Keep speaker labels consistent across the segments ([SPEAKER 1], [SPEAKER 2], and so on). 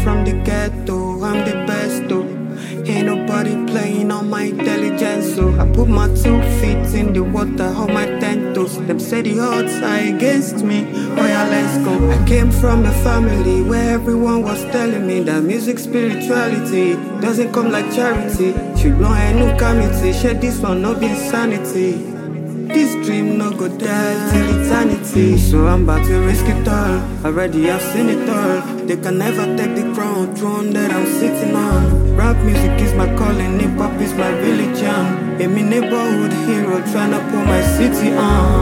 [SPEAKER 1] from the ghetto, I'm the best though. Ain't nobody playing on my intelligence, so I put my 2 feet in the water, on my 10 toes. Them say the odds are against me, oh yeah, let's go. I came from a family where everyone was telling me that music spirituality doesn't come like charity. Ṣùgbọ́n ẹnu ká mi ti ṣe this one no be insanity. This dream no go die till eternity. So I'm about to risk it all. Already I've seen it all. They can never take the throne that I'm sitting on. Rap music is my calling, hip hop is my religion. I'm a neighborhood hero trying to put my city on.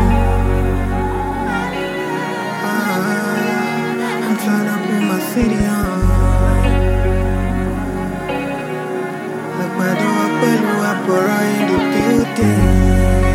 [SPEAKER 1] I'm trying to put my city on. Like my door, Pelu, Apora in the building.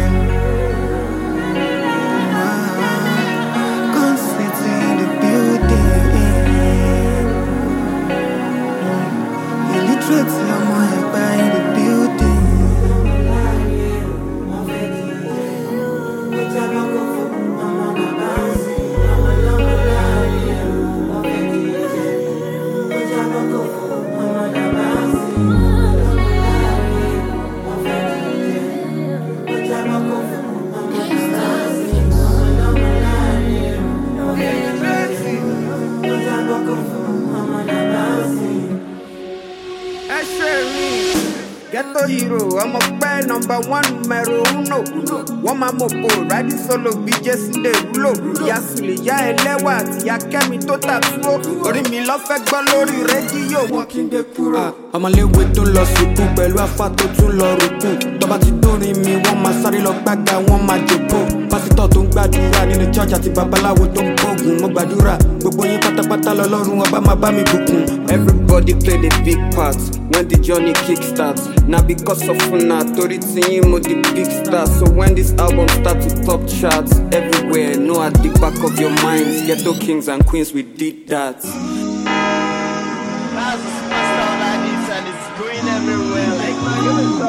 [SPEAKER 1] Ghetto hero, I'm a bad number 1, numero 1. One man mopo, riding solo, be just in the rulo. Yasuli, ya elewa, ya kemi to tattoo. Ori mi lọ fẹ́ gbọ́ lórí rédíò, wọn kì í dé kúrò. Ọmọléwé tó lọ sùkú pẹ̀lú afá tó tún lọ rùkú. Tọ́ba ti dórin mi, wọ́n máa sáré lọ gbága, wọ́n máa jòkó. Pásítọ̀ tó ń gbàdúrà nínú church àti babaláwo tó ń gbógun. Mo gbàdúrà, gbogbo yín pátápátá lọ́lọ́run ọba máa bá mi bùkún. Everybody played a big part when the journey kickstarts. Now because of Una, Tori Tiyimo the big star. So when this album start to top charts everywhere, know at the back of your minds, Ghetto Kings and Queens, we did that.
[SPEAKER 2] That's a superstar like this and it's going everywhere like